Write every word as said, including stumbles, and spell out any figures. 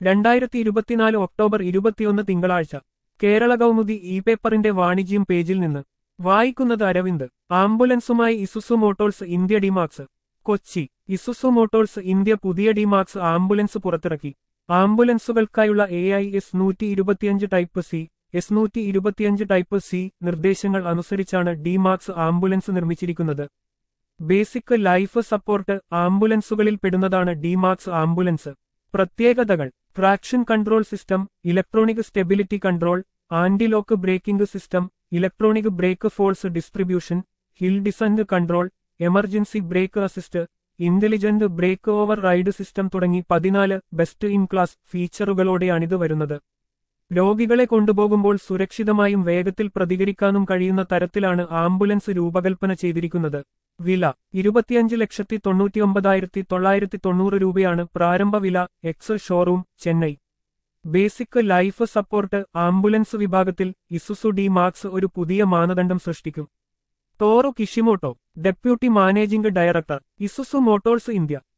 രണ്ടായിരത്തി ഇരുപത്തിനാല് ഒക്ടോബർ ഇരുപത്തിയൊന്ന് തിങ്കളാഴ്ച കേരള കൗമുദി ഇ പേപ്പറിന്റെ വാണിജ്യം പേജിൽ നിന്ന് വായിക്കുന്നത് അരവിന്ദ്. ആംബുലൻസുമായി Isuzu Motors India D-Max. Kochi. Isuzu Motors India പുതിയ ഡിമാക്സ് ആംബുലൻസ് പുറത്തിറക്കി. ആംബുലൻസുകൾക്കായുള്ള എ ഐ എസ് നൂറ്റി ഇരുപത്തിയഞ്ച് ടൈപ്പ് സി, എസ് നൂറ്റി ഇരുപത്തിയഞ്ച് ടൈപ്പ് സി നിർദ്ദേശങ്ങൾ അനുസരിച്ചാണ് ഡിമാക്സ് ആംബുലൻസ് നിർമ്മിച്ചിരിക്കുന്നത്. ബേസിക് ലൈഫ് സപ്പോർട്ട് ആംബുലൻസുകളിൽ പെടുന്നതാണ് ഡിമാക്സ് ആംബുലൻസ്. പ്രത്യേകതകൾ: traction control system, electronic stability control, anti lock braking system, electronic brake force distribution, hill descent control, emergency brake assist, intelligent brake override system തുടങ്ങി പതിനാല് best in class ഫീച്ചറുകളോടെയാണിത് വരുന്നത്. രോഗികളെ കൊണ്ടുപോകുമ്പോൾ സുരക്ഷിതമായും വേഗത്തിൽ പ്രതികരിക്കാനും കഴിയുന്ന തരത്തിലാണ് ആംബുലൻസ് രൂപകൽപ്പന ചെയ്തിരിക്കുന്നത്. വില: ഇരുപത്തിയഞ്ച് ലക്ഷത്തി തൊണ്ണൂറ്റിയൊമ്പതായിരത്തി തൊള്ളായിരത്തി തൊണ്ണൂറ് രൂപയാണ് പ്രാരംഭ വില. Ex showroom, Chennai. Basic life support ambulance വിഭാഗത്തിൽ ഇസുസു ഡി മാക്സ് ഒരു പുതിയ മാനദണ്ഡം സൃഷ്ടിക്കും. Toru Kishimoto, deputy managing director, Isuzu Motors India.